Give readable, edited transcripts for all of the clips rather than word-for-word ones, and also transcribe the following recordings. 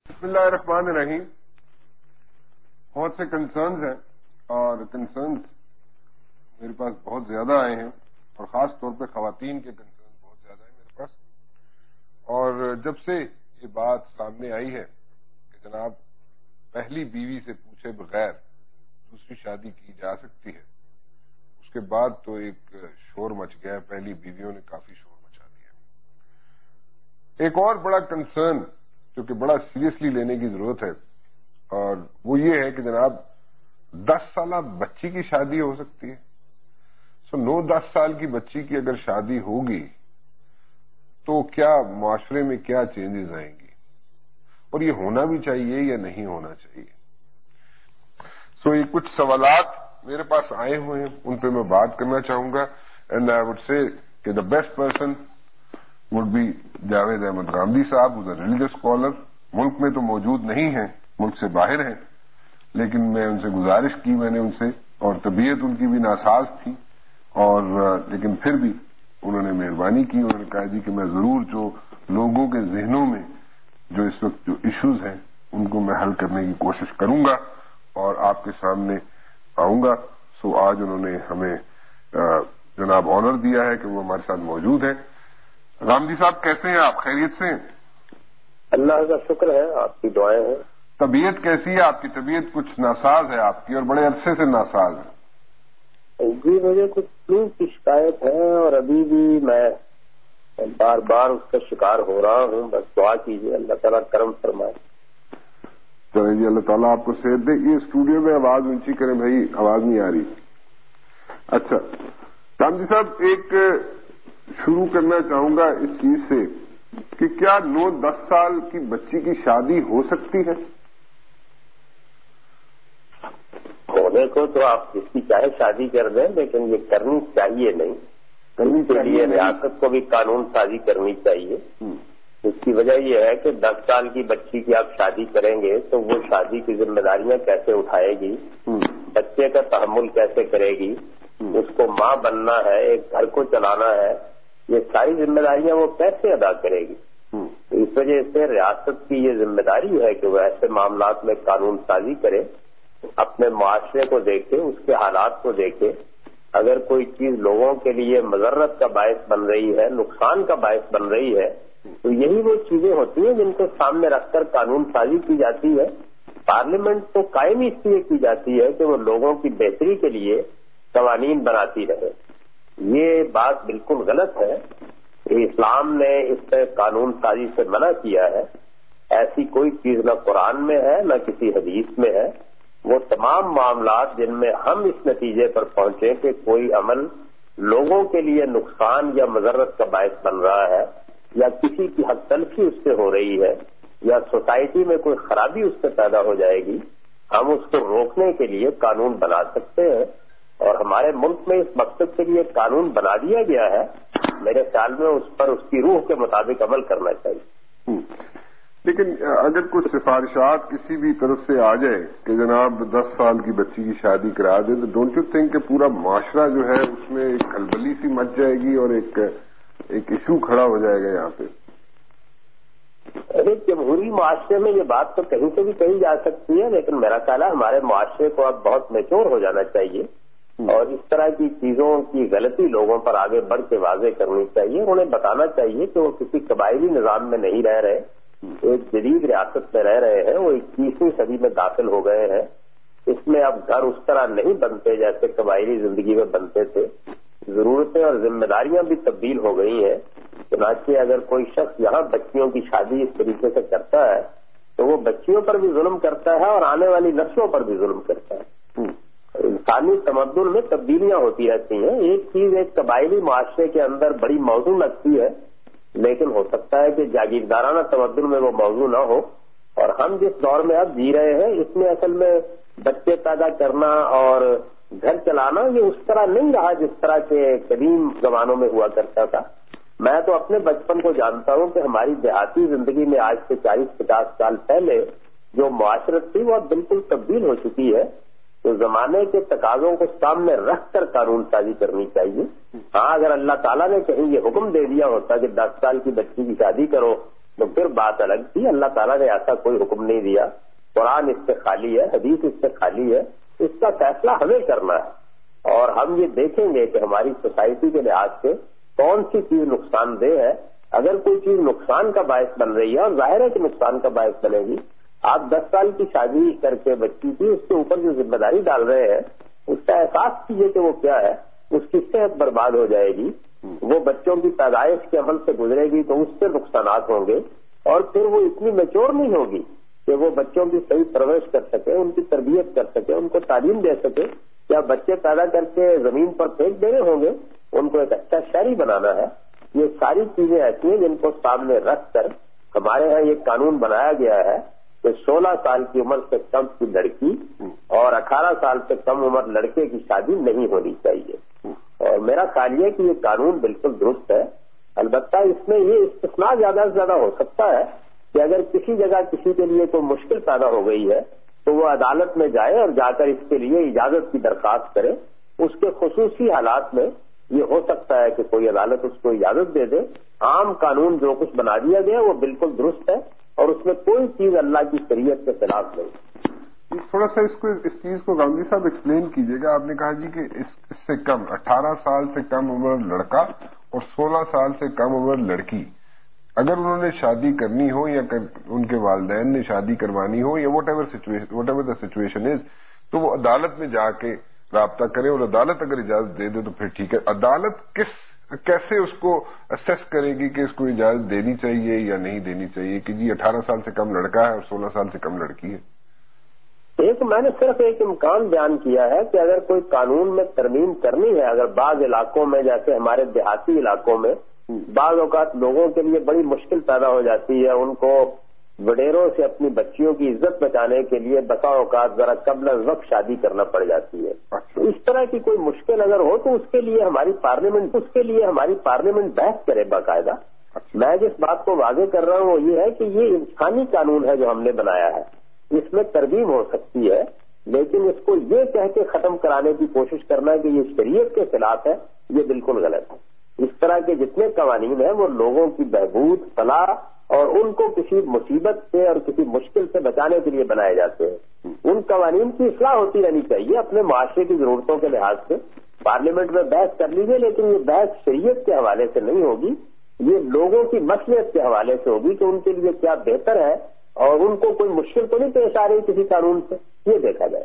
بسم اللہ الرحمن الرحیم. بہت سے کنسرنز ہیں اور کنسرنز میرے پاس بہت زیادہ آئے ہیں اور خاص طور پہ خواتین کے کنسرنز بہت زیادہ ہیں میرے پاس. اور جب سے یہ بات سامنے آئی ہے کہ جناب پہلی بیوی سے پوچھے بغیر دوسری شادی کی جا سکتی ہے، اس کے بعد تو ایک شور مچ گیا ہے. پہلی بیویوں نے کافی شور مچا دیا. ایک اور بڑا کنسرن جو کہ بڑا سیریسلی لینے کی ضرورت ہے اور وہ یہ ہے کہ جناب 10 سالہ بچی کی شادی ہو سکتی ہے. 9-10 سال کی بچی کی اگر شادی ہوگی تو کیا معاشرے میں کیا چینجز آئیں گی اور یہ ہونا بھی چاہیے یا نہیں ہونا چاہیے. یہ کچھ سوالات میرے پاس آئے ہوئے ہیں، ان پہ میں بات کرنا چاہوں گا. اینڈ آئی وڈ سے کہ the best person would be Javed Ahmad Ghamidi Sahab, is a religious scholar. ملک میں تو موجود نہیں ہیں، ملک سے باہر ہیں، لیکن میں ان سے گزارش کی، میں نے ان سے، اور طبیعت ان کی بھی ناساز تھی، اور لیکن پھر بھی انہوں نے مہربانی کی. انہوں نے کہا جی کہ میں ضرور جو لوگوں کے ذہنوں میں جو اس وقت جو ایشوز ہیں ان کو میں حل کرنے کی کوشش کروں گا اور آپ کے سامنے آؤں گا. آج انہوں نے ہمیں جناب آنر دیا ہے کہ وہ ہمارے ساتھ موجود ہیں. غامدی صاحب کیسے ہیں آپ؟ خیریت سے ہیں؟ اللہ کا شکر ہے، آپ کی دعائیں ہیں. طبیعت کیسی ہے آپ کی؟ طبیعت کچھ ناساز ہے آپ کی اور بڑے عرصے سے ناساز ہے. جی مجھے کچھ فلو کی شکایت ہے اور ابھی بھی میں بار بار اس کا شکار ہو رہا ہوں. بس دعا کیجیے، اللہ تعالیٰ کرم فرمائے. چلیں جی، اللہ تعالیٰ آپ کو صحت دے. یہ اسٹوڈیو میں آواز اونچی کریں بھائی، آواز نہیں آ رہی. اچھا غامدی صاحب، ایک شروع کرنا چاہوں گا اس چیز سے کہ کیا 9-10 سال کی بچی کی شادی ہو سکتی ہے؟ ہونے کو تو آپ جس کی چاہے شادی کر دیں، لیکن یہ کرنی چاہیے نہیں. کرنی کے لیے ریاست کو بھی قانون سازی کرنی چاہیے. اس کی وجہ یہ ہے کہ 10 سال کی بچی کی آپ شادی کریں گے تو وہ شادی کی ذمہ داریاں کیسے اٹھائے گی، بچے کا تحمل کیسے کرے گی، اس کو ماں بننا ہے، ایک گھر کو چلانا ہے، یہ ساری ذمہ داریاں وہ کیسے ادا کرے گی. اس وجہ سے ریاست کی یہ ذمہ داری ہے کہ وہ ایسے معاملات میں قانون سازی کرے، اپنے معاشرے کو دیکھے، اس کے حالات کو دیکھے. اگر کوئی چیز لوگوں کے لیے مضرت کا باعث بن رہی ہے، نقصان کا باعث بن رہی ہے، تو یہی وہ چیزیں ہوتی ہیں جن کو سامنے رکھ کر قانون سازی کی جاتی ہے. پارلیمنٹ تو قائم اس لیے کی جاتی ہے کہ وہ لوگوں کی بہتری کے لیے قوانین بناتی رہے. یہ بات بالکل غلط ہے. اسلام نے اس سے قانون سازی سے منع کیا ہے. ایسی کوئی چیز نہ قرآن میں ہے نہ کسی حدیث میں ہے. وہ تمام معاملات جن میں ہم اس نتیجے پر پہنچے کہ کوئی عمل لوگوں کے لیے نقصان یا مضرت کا باعث بن رہا ہے، یا کسی کی حق تلفی اس سے ہو رہی ہے، یا سوسائٹی میں کوئی خرابی اس سے پیدا ہو جائے گی، ہم اس کو روکنے کے لیے قانون بنا سکتے ہیں. اور ہمارے ملک میں اس مقصد کے لیے قانون بنا دیا گیا ہے. میرے خیال میں اس پر اس کی روح کے مطابق عمل کرنا چاہیے. لیکن اگر کچھ سفارشات کسی بھی طرف سے آ جائے کہ جناب 10 سال کی بچی کی شادی کرا دیں، تو ڈونٹ یو تھنک کہ پورا معاشرہ جو ہے اس میں ایک کھلبلی سی مچ جائے گی اور ایک ایشو کھڑا ہو جائے گا یہاں پہ؟ ارے جمہوری معاشرے میں یہ بات تو کہیں سے بھی کہی جا سکتی ہے، لیکن میرا خیال ہے ہمارے معاشرے کو اب بہت میچور ہو جانا چاہیے اور اس طرح کی چیزوں کی غلطی لوگوں پر آگے بڑھ کے واضح کرنی چاہیے. انہیں بتانا چاہیے کہ وہ کسی قبائلی نظام میں نہیں رہ رہے، ایک جدید ریاست میں رہ رہے ہیں. وہ 21ویں صدی میں داخل ہو گئے ہیں. اس میں اب گھر اس طرح نہیں بنتے جیسے قبائلی زندگی میں بنتے تھے. ضرورتیں اور ذمہ داریاں بھی تبدیل ہو گئی ہیں. چنانچہ اگر کوئی شخص یہاں بچیوں کی شادی اس طریقے سے کرتا ہے تو وہ بچیوں پر بھی ظلم کرتا ہے اور آنے والی نسلوں پر بھی ظلم کرتا ہے. انسانی تمدن میں تبدیلیاں ہوتی رہتی ہیں. ایک چیز ایک قبائلی معاشرے کے اندر بڑی موضوع لگتی ہے، لیکن ہو سکتا ہے کہ جاگیردارانہ تمدن میں وہ موضوع نہ ہو. اور ہم جس دور میں اب جی رہے ہیں اس میں اصل میں بچے پیدا کرنا اور گھر چلانا یہ اس طرح نہیں رہا جس طرح کے قدیم زمانوں میں ہوا کرتا تھا. میں تو اپنے بچپن کو جانتا ہوں کہ ہماری دیہاتی زندگی میں آج سے 40-50 سال پہلے جو معاشرت تھی وہ اب بالکل تبدیل ہو چکی ہے. تو زمانے کے تقاضوں کو سامنے رکھ کر قانون سازی کرنی چاہیے. ہاں اگر اللہ تعالیٰ نے کہیں یہ حکم دے دیا ہوتا کہ 10 سال کی بچی کی شادی کرو تو پھر بات الگ تھی. اللہ تعالیٰ نے ایسا کوئی حکم نہیں دیا. قرآن اس سے خالی ہے, حدیث اس سے خالی ہے. اس کا فیصلہ ہمیں کرنا ہے, اور ہم یہ دیکھیں گے کہ ہماری سوسائٹی کے لحاظ سے کون سی چیز نقصان دہ ہے. اگر کوئی چیز نقصان کا باعث بن رہی ہے, اور ظاہر ہے کہ نقصان کا باعث بنے گی, آپ 10 سال کی شادی کر کے بچی کی اس کے اوپر جو ذمہ داری ڈال رہے ہیں, اس کا احساس کیجیے کہ وہ کیا ہے. اس کی صحت برباد ہو جائے گی, وہ بچوں کی پیدائش کے عمل سے گزرے گی تو اس سے نقصانات ہوں گے, اور پھر وہ اتنی میچور نہیں ہوگی کہ وہ بچوں کی صحیح پرورش کر سکے, ان کی تربیت کر سکے, ان کو تعلیم دے سکے. یا بچے پیدا کر کے زمین پر پھینک دینے ہوں گے, ان کو ایک اچھا شہری بنانا ہے. یہ ساری چیزیں ایسی ہیں جن کو سامنے رکھ کر ہمارے ہاں یہ قانون بنایا گیا ہے کہ 16 سال کی عمر سے کم کی لڑکی اور 18 سال سے کم عمر لڑکے کی شادی نہیں ہونی چاہیے. اور میرا خیال یہ کہ یہ قانون بالکل درست ہے. البتہ اس میں یہ استثناء زیادہ سے زیادہ ہو سکتا ہے کہ اگر کسی جگہ کسی کے لیے کوئی مشکل پیدا ہو گئی ہے تو وہ عدالت میں جائے اور جا کر اس کے لیے اجازت کی درخواست کرے. اس کے خصوصی حالات میں یہ ہو سکتا ہے کہ کوئی عدالت اس کو اجازت دے دے. عام قانون جو کچھ بنا دیا گیا وہ بالکل درست ہے, اور اس میں کوئی چیز اللہ کی شریعت کے خلاف نہیں. تھوڑا سا اس چیز کو گاندھی صاحب ایکسپلین کیجیے گا. آپ نے کہا جی کہ اس سے کم 18 سال سے کم عمر لڑکا اور 16 سال سے کم عمر لڑکی, اگر انہوں نے شادی کرنی ہو یا ان کے والدین نے شادی کروانی ہو یا whatever the situation is, تو وہ عدالت میں جا کے رابطہ کریں, اور عدالت اگر اجازت دے دے تو پھر ٹھیک ہے. عدالت کیسے اس کو اسیس کرے گی کہ اس کو اجازت دینی چاہیے یا نہیں دینی چاہیے کہ جی 18 سال سے کم لڑکا ہے اور 16 سال سے کم لڑکی ہے؟ میں نے صرف ایک امکان بیان کیا ہے کہ اگر کوئی قانون میں ترمیم کرنی ہے, اگر بعض علاقوں میں جیسے ہمارے دیہاتی علاقوں میں بعض اوقات لوگوں کے لیے بڑی مشکل پیدا ہو جاتی ہے, ان کو وڈیروں سے اپنی بچیوں کی عزت بچانے کے لیے بسا اوقات ذرا قبل از وقت شادی کرنا پڑ جاتی ہے. اس طرح کی کوئی مشکل اگر ہو تو اس کے لیے ہماری پارلیمنٹ بحث کرے باقاعدہ. میں جس بات کو واضح کر رہا ہوں وہ یہ ہے کہ یہ انسانی قانون ہے جو ہم نے بنایا ہے. اس میں ترمیم ہو سکتی ہے, لیکن اس کو یہ کہہ کے ختم کرانے کی کوشش کرنا کہ یہ شریعت کے خلاف ہے, یہ بالکل غلط ہے. اس طرح کے جتنے قوانین ہیں وہ لوگوں کی بہبود, فلاح اور ان کو کسی مصیبت سے اور کسی مشکل سے بچانے کے لیے بنائے جاتے ہیں. ان قوانین کی اصلاح ہوتی رہنی چاہیے اپنے معاشرے کی ضرورتوں کے لحاظ سے. پارلیمنٹ میں بحث کر لیجیے, لیکن یہ بحث شریعت کے حوالے سے نہیں ہوگی, یہ لوگوں کی مصلحت کے حوالے سے ہوگی کہ ان کے لیے کیا بہتر ہے اور ان کو کوئی مشکل تو نہیں پیش آ رہی کسی قانون سے, یہ دیکھا جائے.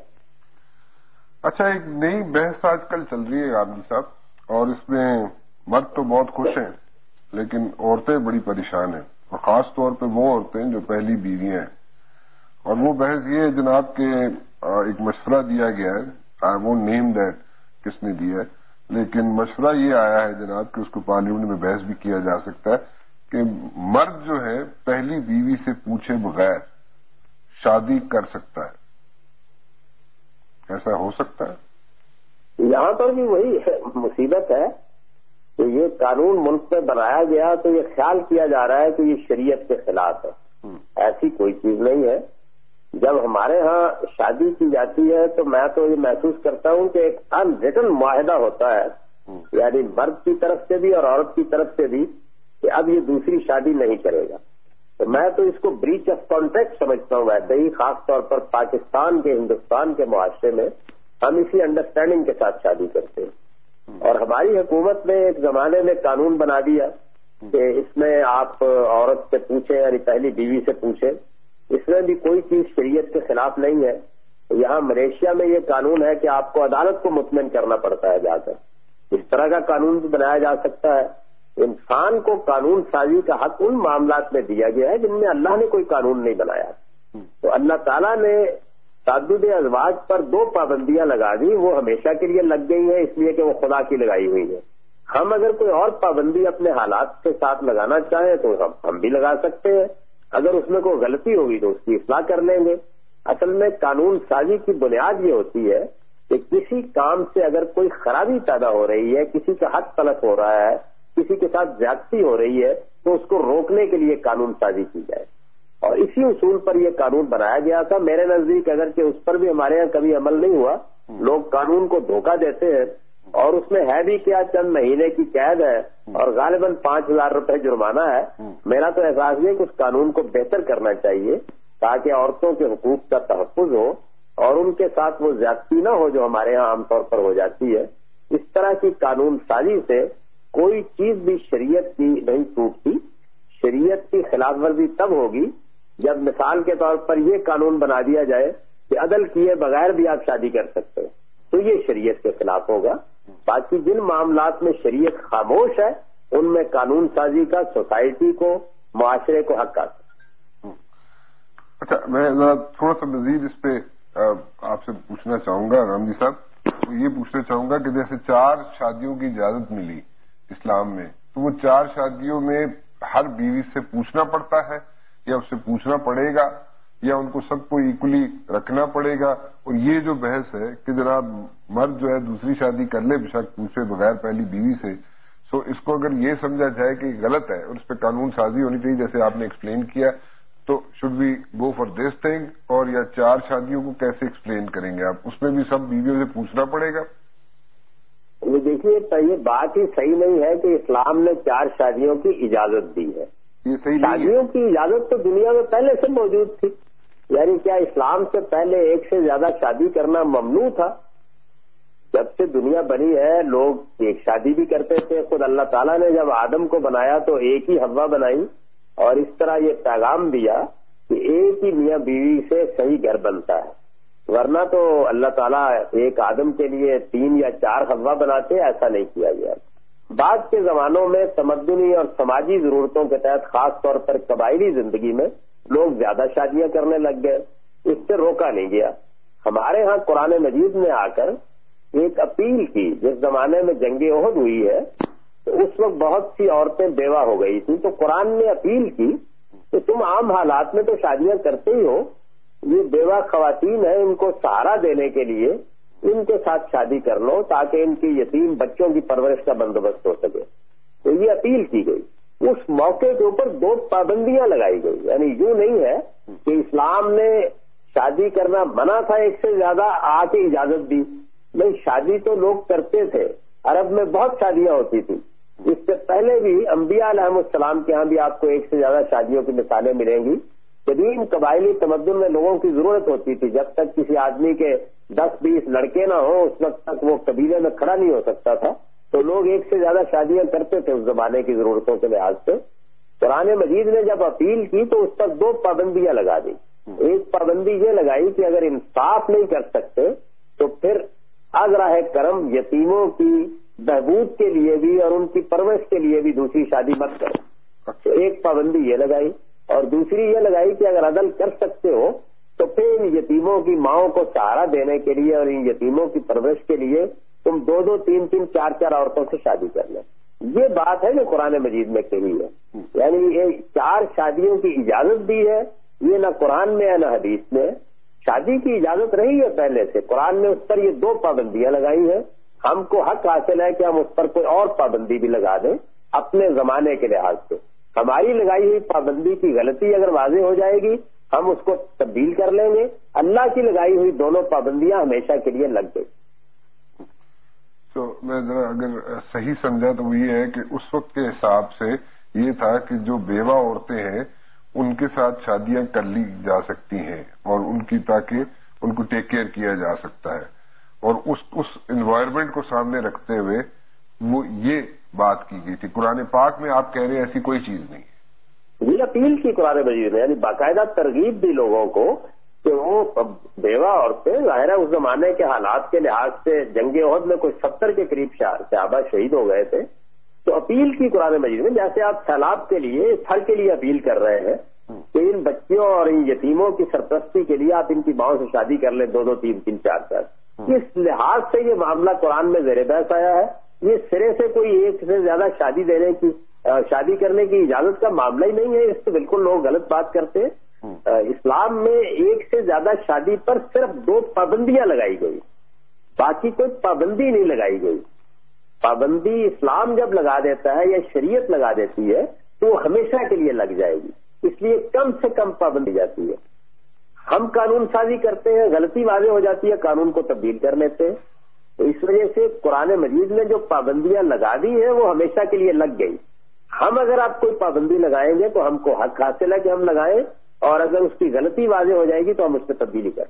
اچھا, ایک نئی بحث آج کل چل رہی ہے غامدی صاحب, اور اس میں مرد تو بہت خوش ہیں لیکن عورتیں بڑی پریشان ہیں, اور خاص طور پہ وہ عورتیں جو پہلی بیویاں ہیں. اور وہ بحث یہ ہے جناب کہ ایک مشورہ دیا گیا ہے, آئی وونٹ نیم دیٹ کس نے دیا ہے, لیکن مشورہ یہ آیا ہے جناب کہ اس کو پارلیمنٹ میں بحث بھی کیا جا سکتا ہے کہ مرد جو ہے پہلی بیوی سے پوچھے بغیر شادی کر سکتا ہے. ایسا ہو سکتا ہے؟ یہاں پر بھی وہی مصیبت ہے کہ یہ قانون ملک میں بنایا گیا تو یہ خیال کیا جا رہا ہے کہ یہ شریعت کے خلاف ہے. ایسی کوئی چیز نہیں ہے. جب ہمارے ہاں شادی کی جاتی ہے تو میں تو یہ محسوس کرتا ہوں کہ ایک ان ریٹن معاہدہ ہوتا ہے, یعنی مرد کی طرف سے بھی اور عورت کی طرف سے بھی, کہ اب یہ دوسری شادی نہیں کرے گا. تو میں تو اس کو بریچ آف کانٹریکٹ سمجھتا ہوں. ویسے ہی خاص طور پر پاکستان کے, ہندوستان کے معاشرے میں ہم اسی انڈرسٹینڈنگ کے ساتھ شادی کرتے ہیں. اور ہماری حکومت نے ایک زمانے میں قانون بنا دیا کہ اس میں آپ عورت سے پوچھیں, یعنی پہلی بیوی سے پوچھیں. اس میں بھی کوئی چیز شریعت کے خلاف نہیں ہے. یہاں ملیشیا میں یہ قانون ہے کہ آپ کو عدالت کو مطمئن کرنا پڑتا ہے جا کر. اس طرح کا قانون بھی بنایا جا سکتا ہے. انسان کو قانون سازی کا حق ان معاملات میں دیا گیا ہے جن میں اللہ نے کوئی قانون نہیں بنایا. تو اللہ تعالیٰ نے تعدد ازواج پر 2 پابندیاں لگا دی, وہ ہمیشہ کے لیے لگ گئی ہیں اس لیے کہ وہ خدا کی لگائی ہوئی ہے. ہم اگر کوئی اور پابندی اپنے حالات کے ساتھ لگانا چاہیں تو ہم بھی لگا سکتے ہیں. اگر اس میں کوئی غلطی ہوگی تو اس کی اصلاح کر لیں گے. اصل میں قانون سازی کی بنیاد یہ ہوتی ہے کہ کسی کام سے اگر کوئی خرابی پیدا ہو رہی ہے, کسی کا حق تلف ہو رہا ہے, کسی کے ساتھ زیادتی ہو رہی ہے, تو اس کو روکنے کے لیے قانون سازی کی جائے. اور اسی اصول پر یہ قانون بنایا گیا تھا. میرے نزدیک اگرچہ اس پر بھی ہمارے یہاں کبھی عمل نہیں ہوا, لوگ قانون کو دھوکہ دیتے ہیں اور اس میں ہے بھی کیا، چند مہینے کی قید ہے اور غالباً 5,000 روپے جرمانہ ہے. میرا تو احساس یہ کہ اس قانون کو بہتر کرنا چاہیے تاکہ عورتوں کے حقوق کا تحفظ ہو اور ان کے ساتھ وہ زیادتی نہ ہو جو ہمارے ہاں عام طور پر ہو جاتی ہے. اس طرح کی قانون سازی سے کوئی چیز بھی شریعت کی نہیں ٹوٹتی. شریعت کی خلاف ورزی تب ہوگی جب مثال کے طور پر یہ قانون بنا دیا جائے کہ عدل کیے بغیر بھی آپ شادی کر سکتے ہیں، تو یہ شریعت کے خلاف ہوگا. باقی جن معاملات میں شریعت خاموش ہے ان میں قانون سازی کا سوسائٹی کو، معاشرے کو حق آتا ہے. اچھا، میں ذرا تھوڑا سا مزید اس پہ آپ سے پوچھنا چاہوں گا رام جی صاحب. یہ پوچھنا چاہوں گا کہ جیسے 4 شادیوں کی اجازت ملی اسلام میں، تو وہ 4 شادیوں میں ہر بیوی سے پوچھنا پڑتا ہے یا اس سے پوچھنا پڑے گا یا ان کو سب کو ایکولی رکھنا پڑے گا؟ اور یہ جو بحث ہے کہ جناب مرد جو ہے دوسری شادی کر لے بشک پوچھے بغیر پہلی بیوی سے، سو اس کو اگر یہ سمجھا جائے کہ غلط ہے اور اس پہ قانون سازی ہونی چاہیے جیسے آپ نے ایکسپلین کیا، تو should we go for this thing? اور یا 4 شادیوں کو کیسے ایکسپلین کریں گے آپ؟ اس میں بھی سب بیویوں سے پوچھنا پڑے گا؟ دیکھیے، یہ بات ہی صحیح نہیں ہے کہ اسلام نے 4 شادیوں کی اجازت دی ہے. یہ صحیح نہیں ہے. شادیوں کی اجازت تو دنیا میں پہلے سے موجود تھی. یعنی کیا اسلام سے پہلے ایک سے زیادہ شادی کرنا ممنوع تھا؟ جب سے دنیا بنی ہے لوگ ایک شادی بھی کرتے تھے. خود اللہ تعالیٰ نے جب آدم کو بنایا تو ایک ہی حوا بنائی اور اس طرح یہ پیغام دیا کہ ایک ہی میاں بیوی سے صحیح گھر بنتا ہے. ورنہ تو اللہ تعالیٰ ایک آدم کے لیے 3 یا 4 حوا بناتے، ایسا نہیں کیا گیا. بعد کے زمانوں میں تمدنی اور سماجی ضرورتوں کے تحت خاص طور پر قبائلی زندگی میں لوگ زیادہ شادیاں کرنے لگ گئے. اس سے روکا نہیں گیا. ہمارے ہاں قرآن مجید نے آ کر ایک اپیل کی. جس زمانے میں جنگ احد ہوئی ہے تو اس وقت بہت سی عورتیں بیوہ ہو گئی تھیں، تو قرآن نے اپیل کی کہ تم عام حالات میں تو شادیاں کرتے ہی ہو، یہ بیوہ خواتین ہیں، ان کو سہارا دینے کے لیے ان کے ساتھ شادی کر لو تاکہ ان کی یتیم بچوں کی پرورش کا بندوبست ہو سکے. تو یہ اپیل کی گئی. اس موقع کے اوپر 2 پابندیاں لگائی گئی. یعنی یوں نہیں ہے کہ اسلام نے شادی کرنا منع تھا ایک سے زیادہ آ کے اجازت دی. نہیں، شادی تو لوگ کرتے تھے. عرب میں بہت شادیاں ہوتی تھی. اس سے پہلے بھی انبیاء علیہ السلام کے ہاں بھی آپ کو ایک سے زیادہ شادیوں کی مثالیں ملیں گی. قدیم قبائلی تمدن میں لوگوں کی ضرورت ہوتی تھی. جب تک کسی آدمی کے 10-20 لڑکے نہ ہوں اس وقت تک وہ قبیلے میں کھڑا نہیں ہو سکتا تھا. تو لوگ ایک سے زیادہ شادیاں کرتے تھے اس زمانے کی ضرورتوں کے لحاظ سے. قرآن مجید نے جب اپیل کی تو اس پر 2 پابندیاں لگا دی. ایک پابندی یہ لگائی کہ اگر انصاف نہیں کر سکتے تو پھر از راہ کرم یتیموں کی بہبود کے لیے بھی اور ان کی پرورش کے لیے بھی دوسری شادی مت کرو. تو ایک پابندی یہ لگائی اور دوسری یہ لگائی کہ اگر عدل کر سکتے ہو تو پھر ان یتیموں کی ماؤں کو سہارا دینے کے لیے اور ان یتیموں کی پرورش کے لیے تم 2-2, 3-3, 4-4 عورتوں سے شادی کر لیں. یہ بات ہے جو قرآن مجید میں کہی ہے. یعنی یہ 4 شادیوں کی اجازت دی ہے، یہ نہ قرآن میں ہے نہ حدیث میں. شادی کی اجازت رہی ہے پہلے سے. قرآن نے اس پر یہ 2 پابندیاں لگائی ہیں. ہم کو حق حاصل ہے کہ ہم اس پر کوئی اور پابندی بھی لگا دیں اپنے زمانے کے لحاظ سے. ہماری لگائی ہوئی پابندی کی غلطی اگر واضح ہو جائے گی ہم اس کو تبدیل کر لیں گے. اللہ کی لگائی ہوئی دونوں پابندیاں ہمیشہ کے لیے لگ گئی. تو میں ذرا اگر صحیح سمجھا تو وہ یہ ہے کہ اس وقت کے حساب سے یہ تھا کہ جو بیوہ عورتیں ہیں ان کے ساتھ شادیاں کر لی جا سکتی ہیں اور ان کی تاکہ ان کو ٹیک کیئر کیا جا سکتا ہے. اور اس انوائرمنٹ کو سامنے رکھتے ہوئے وہ یہ بات کی گئی تھی. قرآن پاک میں آپ کہہ رہے ہیں ایسی کوئی چیز نہیں ہے. یہ اپیل کی قرآن مجید نے، یعنی باقاعدہ ترغیب دی لوگوں کو کہ وہ بیوہ عورتیں ظاہر ہے اس زمانے کے حالات کے لحاظ سے جنگ احد میں کچھ 70 کے قریب صحابہ شہید ہو گئے تھے. تو اپیل کی قرآن مجید میں، جیسے آپ سیلاب کے لیے پھل کے لیے اپیل کر رہے ہیں کہ ان بچیوں اور ان یتیموں کی سرپرستی کے لیے آپ ان کی ماؤں سے شادی کر لیں 2-2, 3-3, 4-4. اس لحاظ سے یہ معاملہ قرآن میں زیر بحث آیا ہے. یہ سرے سے کوئی ایک سے زیادہ شادی کرنے کی اجازت کا معاملہ ہی نہیں ہے. اس سے بالکل لوگ غلط بات کرتے ہیں. اسلام میں ایک سے زیادہ شادی پر صرف 2 پابندیاں لگائی گئی، باقی کوئی پابندی نہیں لگائی گئی. پابندی اسلام جب لگا دیتا ہے یا شریعت لگا دیتی ہے تو وہ ہمیشہ کے لیے لگ جائے گی. اس لیے کم سے کم پابندی جاتی ہے. ہم قانون سازی کرتے ہیں، غلطی واضح ہو جاتی ہے، قانون کو تبدیل کر لیتے ہیں. تو اس وجہ سے قرآن مجید نے جو پابندیاں لگا دی ہیں وہ ہمیشہ کے لیے لگ گئی. ہم اگر آپ کوئی پابندی لگائیں گے تو ہم کو حق حاصل ہے کہ ہم لگائیں، اور اگر اس کی غلطی واضح ہو جائے گی تو ہم اس پہ تبدیلی کریں.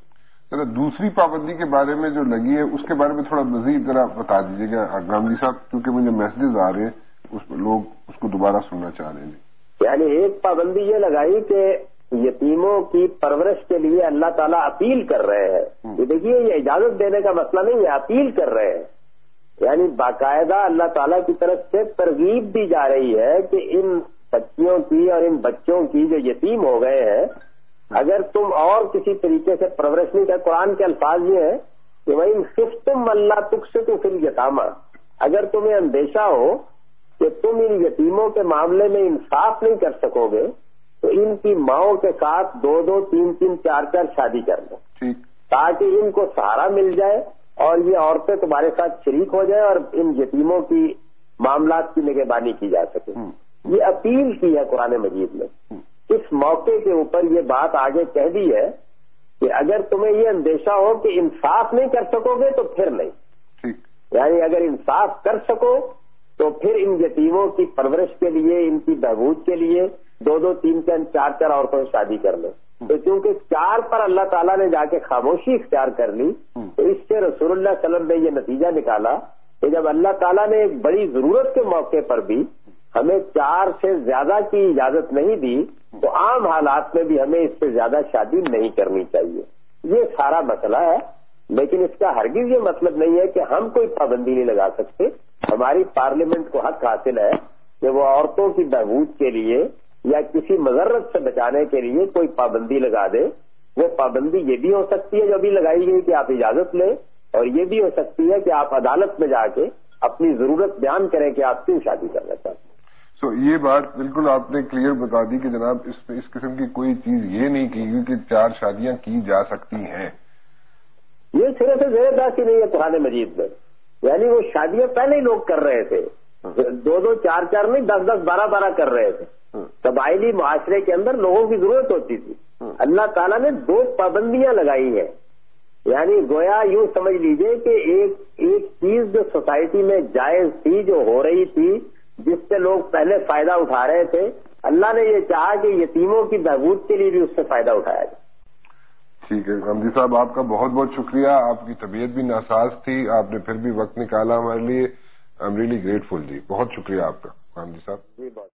سر دوسری پابندی کے بارے میں جو لگی ہے اس کے بارے میں تھوڑا مزید ذرا بتا دیجیے گا گاندھی صاحب، کیونکہ مجھے میسیجز آ رہے ہیں اس میں لوگ اس کو دوبارہ سننا چاہ رہے ہیں. یعنی ایک پابندی یہ لگائی کہ یتیموں کی پرورش کے لیے اللہ تعالیٰ اپیل کر رہے ہیں. یہ دیکھیے یہ اجازت دینے کا مسئلہ نہیں ہے، اپیل کر رہے ہیں. یعنی باقاعدہ اللہ تعالیٰ کی طرف سے ترغیب دی جا رہی ہے کہ ان بچیوں کی اور ان بچوں کی جو یتیم ہو گئے ہیں، اگر تم اور کسی طریقے سے پرورش نہیں کر، قرآن کے الفاظ یہ ہیں کہ وَإِنْ خِفْتُمْ أَلَّا تُقْسِطُوا فِي الْيَتَامَىٰ، اگر تمہیں اندیشہ ہو کہ تم ان یتیموں کے معاملے میں انصاف نہیں کر سکو گے تو ان کی ماؤں کے ساتھ 2-2, 3-3, 4-4 شادی کر لو، تاکہ ان کو سہارا مل جائے اور یہ عورتیں تمہارے ساتھ شریک ہو جائیں اور ان یتیموں کی معاملات کی نگہبانی کی جا سکے. یہ اپیل کی ہے قرآن مجید میں. اس موقع کے اوپر یہ بات آگے کہہ دی ہے کہ اگر تمہیں یہ اندیشہ ہو کہ انصاف نہیں کر سکو گے تو پھر نہیں، یعنی اگر انصاف کر سکو تو پھر ان یتیموں کی پرورش کے لیے، ان کی بہبود کے لیے 2-2, 3-3, 4-4 عورتوں سے شادی کر لو. تو چونکہ 4 پر اللہ تعالیٰ نے جا کے خاموشی اختیار کر لی تو اس سے رسول اللہ صلی اللہ علیہ وسلم نے یہ نتیجہ نکالا کہ جب اللہ تعالیٰ نے ایک بڑی ضرورت کے موقع پر بھی ہمیں 4 سے زیادہ کی اجازت نہیں دی تو عام حالات میں بھی ہمیں اس سے زیادہ شادی نہیں کرنی چاہیے. یہ سارا مسئلہ ہے، لیکن اس کا ہرگز یہ مطلب نہیں ہے کہ ہم کوئی پابندی نہیں لگا سکتے. ہماری پارلیمنٹ کو حق حاصل ہے کہ وہ عورتوں کی بہبود کے لیے یا کسی مضرت سے بچانے کے لیے کوئی پابندی لگا دے. وہ پابندی یہ بھی ہو سکتی ہے جو ابھی لگائی گئی کہ آپ اجازت لیں، اور یہ بھی ہو سکتی ہے کہ آپ عدالت میں جا کے اپنی ضرورت بیان کریں کہ آپ کیوں شادی کرنا چاہتے ہیں. یہ بات بالکل آپ نے کلیئر بتا دی کہ جناب اس قسم کی کوئی چیز یہ نہیں کی گئی کہ 4 شادیاں کی جا سکتی ہیں. یہ سرے سے زیر داشتی نہیں ہے قرآن مجید میں. یعنی وہ شادیاں پہلے ہی لوگ کر رہے تھے، 2-2, 4-4 نہیں، 10-10, 12-12 کر رہے تھے. قبائلی معاشرے کے اندر لوگوں کی ضرورت ہوتی تھی. اللہ تعالیٰ نے 2 پابندیاں لگائی ہیں. یعنی گویا یوں سمجھ لیجئے کہ ایک چیز جو سوسائٹی میں جائز تھی، جو ہو رہی تھی، جس سے لوگ پہلے فائدہ اٹھا رہے تھے، اللہ نے یہ چاہا کہ یتیموں کی بہبود کے لیے بھی اس سے فائدہ اٹھایا جائے. ٹھیک ہے گاندھی صاحب، آپ کا بہت بہت شکریہ. آپ کی طبیعت بھی ناساز تھی، آپ نے پھر بھی وقت نکالا ہمارے لیے. I am really grateful. جی بہت شکریہ آپ کا گاندھی صاحب.